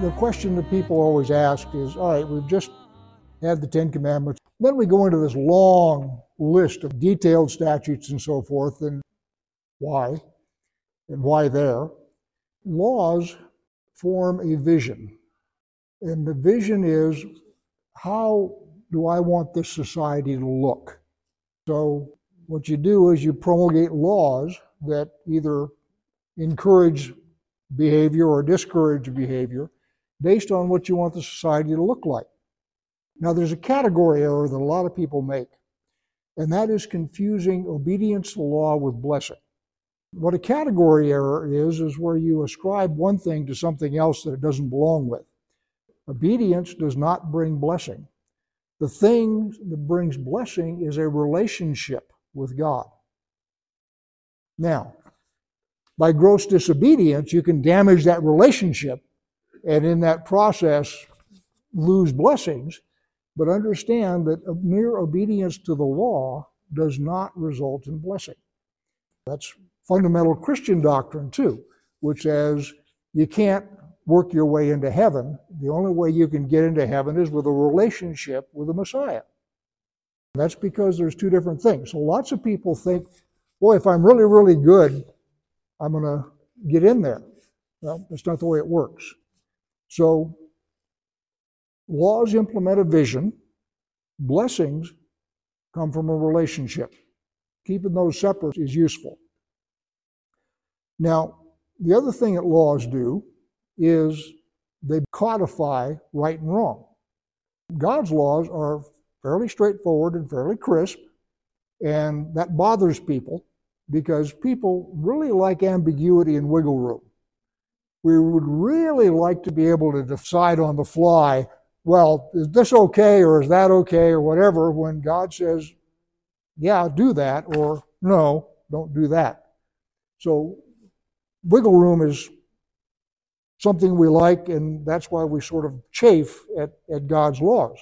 The question that people always ask is, all right, we've just had the Ten Commandments. Then we go into this long list of detailed statutes and so forth, and why there. Laws form a vision. And the vision is, how do I want this society to look? So what you do is you promulgate laws that either encourage behavior or discourage behavior based on what you want the society to look like. Now, there's a category error that a lot of people make, and that is confusing obedience to the law with blessing. What a category error is where you ascribe one thing to something else that it doesn't belong with. Obedience does not bring blessing. The thing that brings blessing is a relationship with God. Now, by gross disobedience, you can damage that relationship and in that process lose blessings, but understand that mere obedience to the law does not result in blessing. That's fundamental Christian doctrine too, which says you can't work your way into heaven. The only way you can get into heaven is with a relationship with the Messiah. That's because there's two different things. So lots of people think, boy, if I'm really, really good, I'm going to get in there. Well, that's not the way it works. So laws implement a vision. Blessings come from a relationship. Keeping those separate is useful. Now, the other thing that laws do is they codify right and wrong. God's laws are fairly straightforward and fairly crisp, and that bothers people because people really like ambiguity and wiggle room. We would really like to be able to decide on the fly, well, is this okay or is that okay or whatever, when God says, yeah, do that, or no, don't do that. So wiggle room is something we like, and that's why we sort of chafe at God's laws.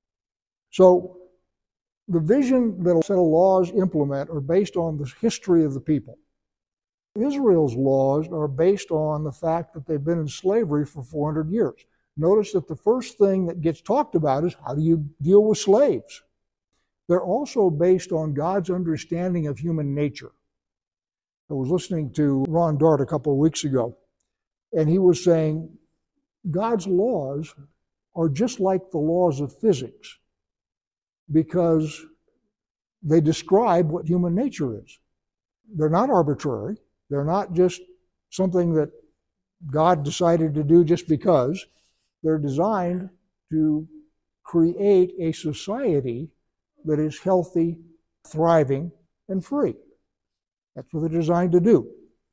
So the vision that a set of laws implement are based on the history of the people. Israel's laws are based on the fact that they've been in slavery for 400 years. Notice that the first thing that gets talked about is how do you deal with slaves? They're also based on God's understanding of human nature. I was listening to Ron Dart a couple of weeks ago, and he was saying God's laws are just like the laws of physics because they describe what human nature is. They're not arbitrary. They're not just something that God decided to do just because. They're designed to create a society that is healthy, thriving, and free. That's what they're designed to do.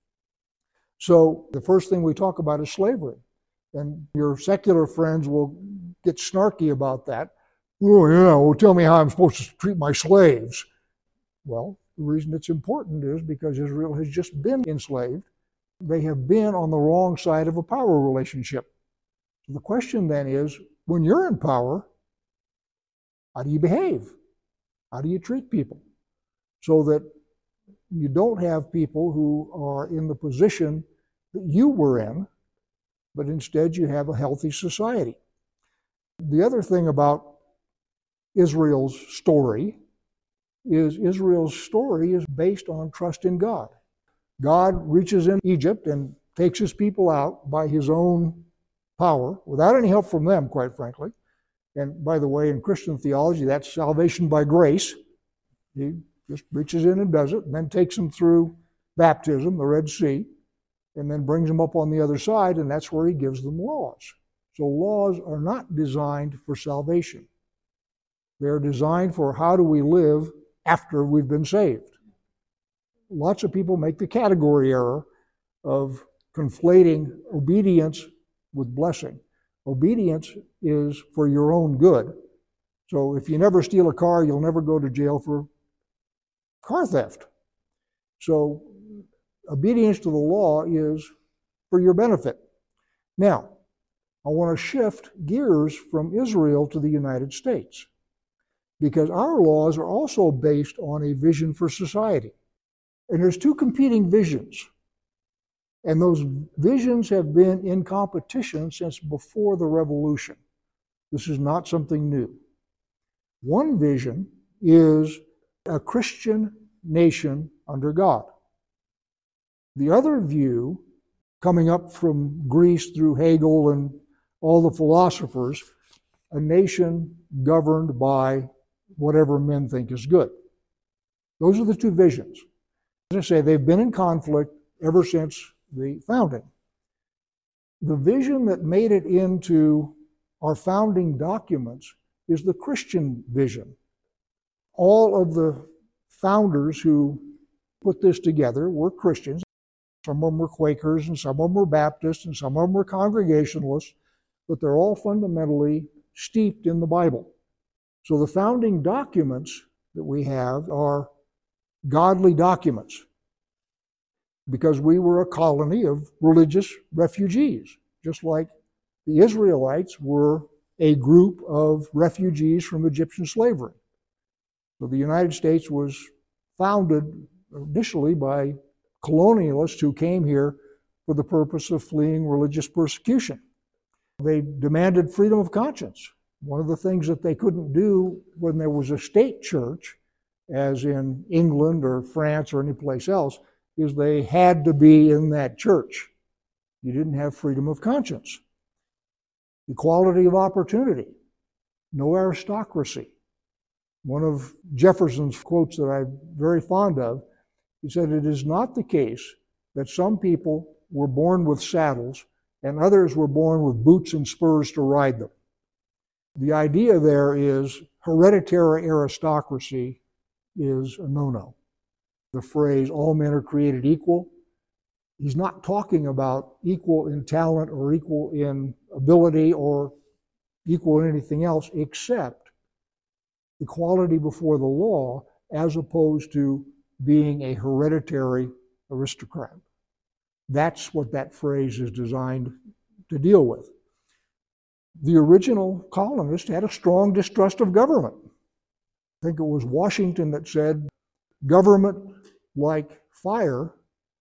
So the first thing we talk about is slavery. And your secular friends will get snarky about that. Oh, yeah, well, tell me how I'm supposed to treat my slaves. Well, the reason it's important is because Israel has just been enslaved. They have been on the wrong side of a power relationship. So the question then is, when you're in power, how do you behave? How do you treat people? So that you don't have people who are in the position that you were in, but instead you have a healthy society. The other thing about Israel's story is based on trust in God. God reaches in Egypt and takes his people out by his own power, without any help from them, quite frankly. And by the way, in Christian theology, that's salvation by grace. He just reaches in and does it, and then takes them through baptism, the Red Sea, and then brings them up on the other side, and that's where he gives them laws. So laws are not designed for salvation. They're designed for how do we live after we've been saved. Lots of people make the category error of conflating obedience with blessing. Obedience is for your own good. So if you never steal a car, you'll never go to jail for car theft. So obedience to the law is for your benefit. Now, I want to shift gears from Israel to the United States, because our laws are also based on a vision for society. And there's two competing visions. And those visions have been in competition since before the revolution. This is not something new. One vision is a Christian nation under God. The other view, coming up from Greece through Hegel and all the philosophers, a nation governed by whatever men think is good. Those are the two visions. As I say, they've been in conflict ever since the founding. The vision that made it into our founding documents is the Christian vision. All of the founders who put this together were Christians. Some of them were Quakers, and some of them were Baptists, and some of them were Congregationalists, but they're all fundamentally steeped in the Bible. So the founding documents that we have are godly documents because we were a colony of religious refugees, just like the Israelites were a group of refugees from Egyptian slavery. So the United States was founded initially by colonialists who came here for the purpose of fleeing religious persecution. They demanded freedom of conscience. One of the things that they couldn't do when there was a state church, as in England or France or any place else, is they had to be in that church. You didn't have freedom of conscience. Equality of opportunity. No aristocracy. One of Jefferson's quotes that I'm very fond of, he said, "It is not the case that some people were born with saddles and others were born with boots and spurs to ride them." The idea there is hereditary aristocracy is a no-no. The phrase, all men are created equal, he's not talking about equal in talent or equal in ability or equal in anything else except equality before the law as opposed to being a hereditary aristocrat. That's what that phrase is designed to deal with. The original colonists had a strong distrust of government. I think it was Washington that said, government, like fire,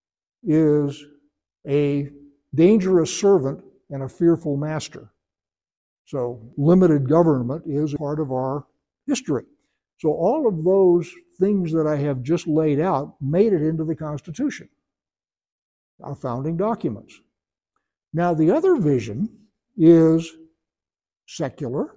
is a dangerous servant and a fearful master. So limited government is part of our history. So all of those things that I have just laid out made it into the Constitution, our founding documents. Now the other vision is secular,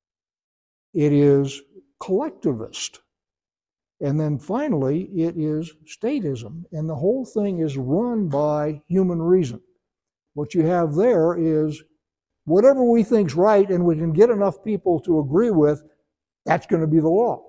it is collectivist, and then finally it is statism, and the whole thing is run by human reason. What you have there is whatever we think's right and we can get enough people to agree with, that's going to be the law.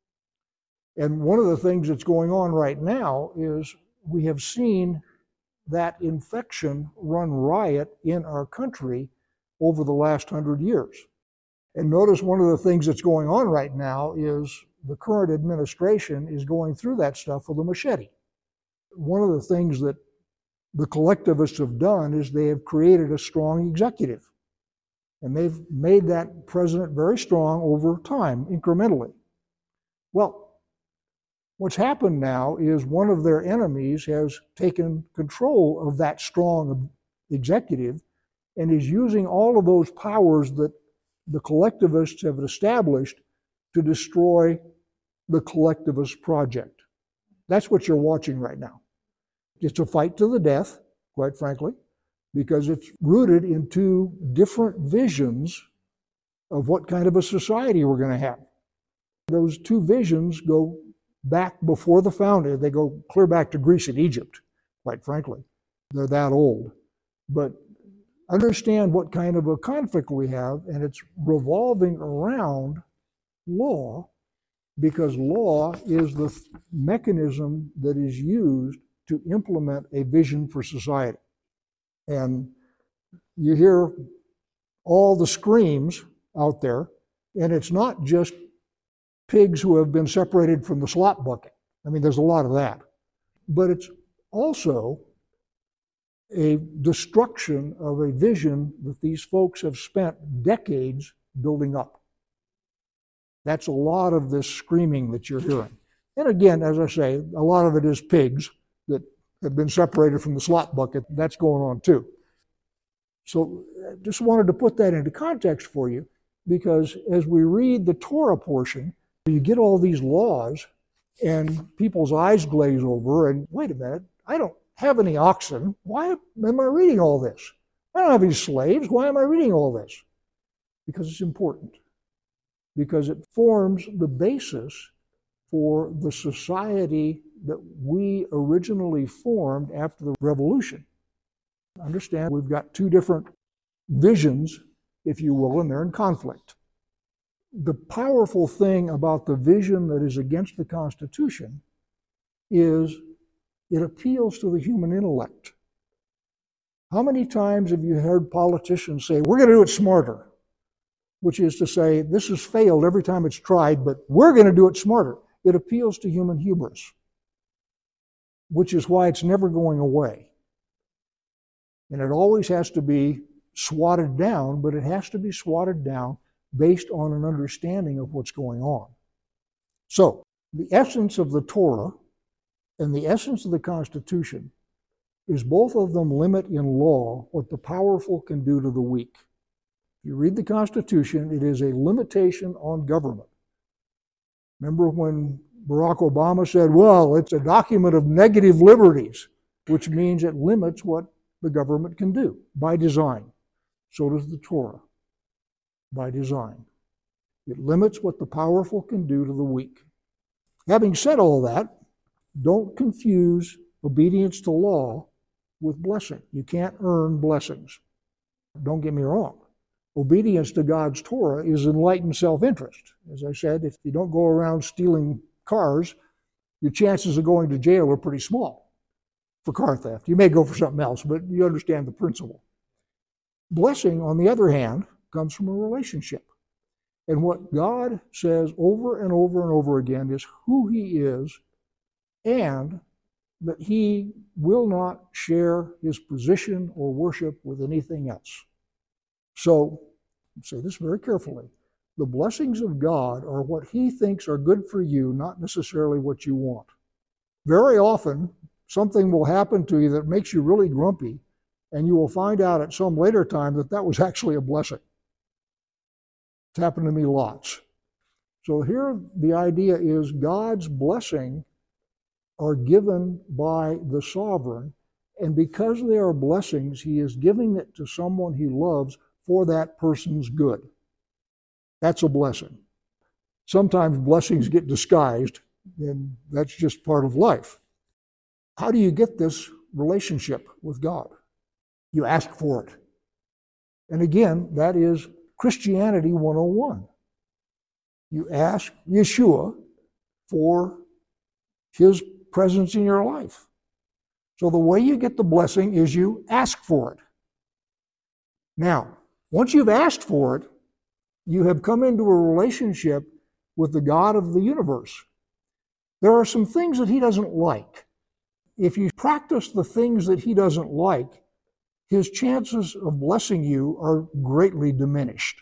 And one of the things that's going on right now is we have seen that infection run riot in our country over the last 100 years. And notice one of the things that's going on right now is the current administration is going through that stuff with a machete. One of the things that the collectivists have done is they have created a strong executive. And they've made that president very strong over time, incrementally. Well, what's happened now is one of their enemies has taken control of that strong executive and is using all of those powers that the collectivists have established to destroy the collectivist project. That's what you're watching right now. It's a fight to the death, quite frankly, because it's rooted in two different visions of what kind of a society we're going to have. Those two visions go back before the founding. They go clear back to Greece and Egypt, quite frankly. They're that old. But understand what kind of a conflict we have, and it's revolving around law, because law is the mechanism that is used to implement a vision for society. And you hear all the screams out there, and it's not just pigs who have been separated from the slop bucket. I mean, there's a lot of that. But it's also a destruction of a vision that these folks have spent decades building up. That's a lot of this screaming that you're hearing. And again, as I say, a lot of it is pigs that have been separated from the slop bucket. That's going on too. So I just wanted to put that into context for you, because as we read the Torah portion, you get all these laws and people's eyes glaze over and, wait a minute, I don't have any oxen. Why am I reading all this? I don't have any slaves. Why am I reading all this? Because it's important. Because it forms the basis for the society that we originally formed after the revolution. Understand, we've got two different visions, if you will, and they're in conflict. The powerful thing about the vision that is against the Constitution is it appeals to the human intellect. How many times have you heard politicians say, we're going to do it smarter? Which is to say, this has failed every time it's tried, but we're going to do it smarter. It appeals to human hubris, which is why it's never going away. And it always has to be swatted down, but it has to be swatted down based on an understanding of what's going on. So, the essence of the Torah and the essence of the Constitution is both of them limit in law what the powerful can do to the weak. If you read the Constitution, it is a limitation on government. Remember when Barack Obama said, well, it's a document of negative liberties, which means it limits what the government can do by design. So does the Torah, by design. It limits what the powerful can do to the weak. Having said all that, don't confuse obedience to law with blessing. You can't earn blessings. Don't get me wrong. Obedience to God's Torah is enlightened self-interest. As I said, if you don't go around stealing cars, your chances of going to jail are pretty small for car theft. You may go for something else, but you understand the principle. Blessing, on the other hand, comes from a relationship. And what God says over and over and over again is who He is, and that He will not share His position or worship with anything else. So, say this very carefully. The blessings of God are what He thinks are good for you, not necessarily what you want. Very often, something will happen to you that makes you really grumpy, and you will find out at some later time that that was actually a blessing. It's happened to me lots. So here the idea is God's blessing are given by the sovereign, and because they are blessings, He is giving it to someone He loves for that person's good. That's a blessing. Sometimes blessings get disguised, and that's just part of life. How do you get this relationship with God? You ask for it. And again, that is Christianity 101. You ask Yeshua for His presence in your life. So the way you get the blessing is you ask for it. Now, once you've asked for it, you have come into a relationship with the God of the universe. There are some things that He doesn't like. If you practice the things that He doesn't like, His chances of blessing you are greatly diminished.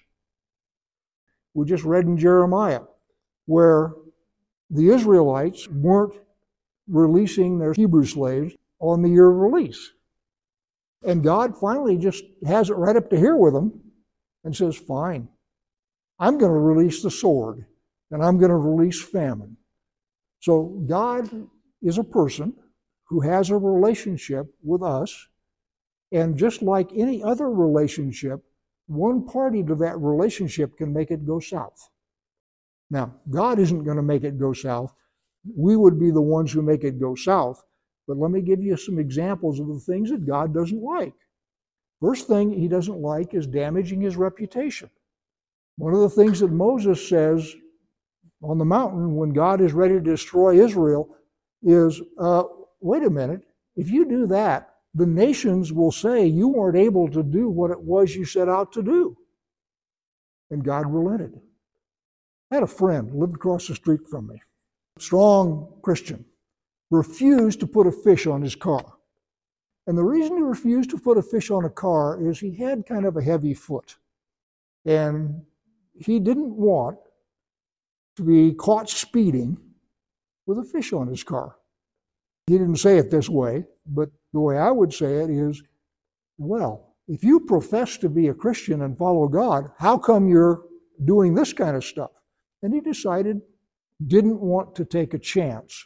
We just read in Jeremiah where the Israelites weren't releasing their Hebrew slaves on the year of release. And God finally just has it right up to here with them and says, fine, I'm going to release the sword and I'm going to release famine. So God is a person who has a relationship with us, and just like any other relationship, one party to that relationship can make it go south. Now, God isn't going to make it go south. We would be the ones who make it go south. But let me give you some examples of the things that God doesn't like. First thing He doesn't like is damaging His reputation. One of the things that Moses says on the mountain when God is ready to destroy Israel is, wait a minute, if you do that, the nations will say you weren't able to do what it was you set out to do. And God relented. I had a friend lived across the street from me, strong Christian, refused to put a fish on his car. And the reason he refused to put a fish on a car is he had kind of a heavy foot. And he didn't want to be caught speeding with a fish on his car. He didn't say it this way, but the way I would say it is, well, if you profess to be a Christian and follow God, how come you're doing this kind of stuff? And he decided, didn't want to take a chance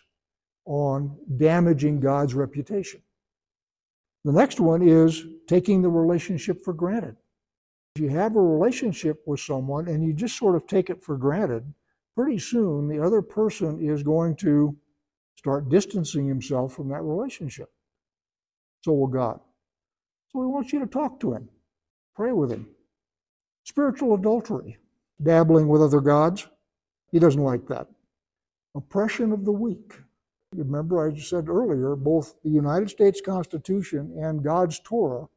on damaging God's reputation. The next one is taking the relationship for granted. If you have a relationship with someone and you just sort of take it for granted, pretty soon the other person is going to start distancing himself from that relationship. So will God. So he wants you to talk to him, pray with him. Spiritual adultery, dabbling with other gods, he doesn't like that. Oppression of the weak. Remember, I said earlier, both the United States Constitution and God's Torah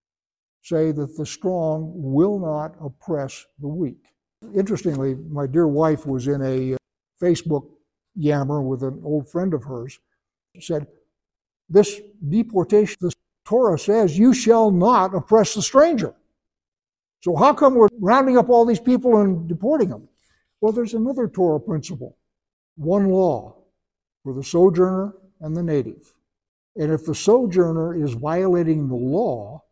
say that the strong will not oppress the weak. Interestingly, my dear wife was in a Facebook yammer with an old friend of hers. She said, this deportation, the Torah says, you shall not oppress the stranger. So how come we're rounding up all these people and deporting them? Well, there's another Torah principle. One law for the sojourner and the native. And if the sojourner is violating the law,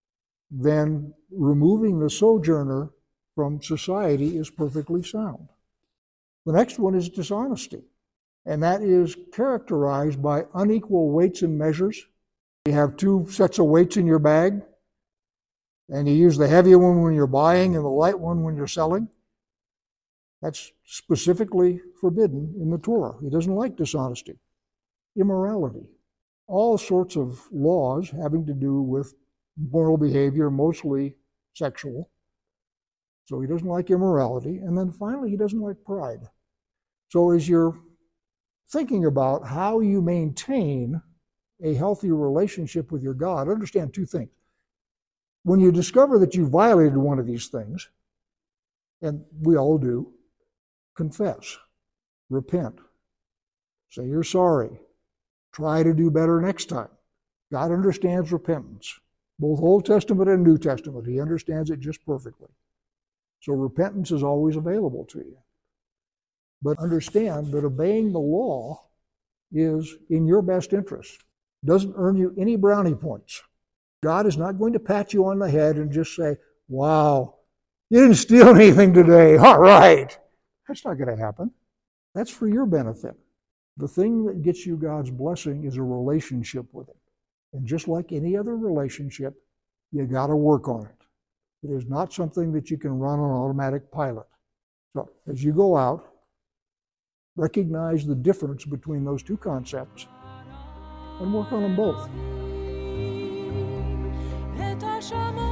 then removing the sojourner from society is perfectly sound. The next one is dishonesty, and that is characterized by unequal weights and measures. You have two sets of weights in your bag, and you use the heavy one when you're buying and the light one when you're selling. That's specifically forbidden in the Torah. He doesn't like dishonesty. Immorality. All sorts of laws having to do with moral behavior, mostly sexual. So he doesn't like immorality. And then finally, he doesn't like pride. So as you're thinking about how you maintain a healthy relationship with your God, understand two things. When you discover that you violated one of these things, and we all do, confess, repent, say you're sorry, try to do better next time. God understands repentance, both Old Testament and New Testament. He understands it just perfectly. So repentance is always available to you. But understand that obeying the law is in your best interest. Doesn't earn you any brownie points. God is not going to pat you on the head and just say, wow, you didn't steal anything today. All right. That's not going to happen. That's for your benefit. The thing that gets you God's blessing is a relationship with Him. And just like any other relationship, you got to work on it. It is not something that you can run on automatic pilot. So as you go out, recognize the difference between those two concepts and work on them both.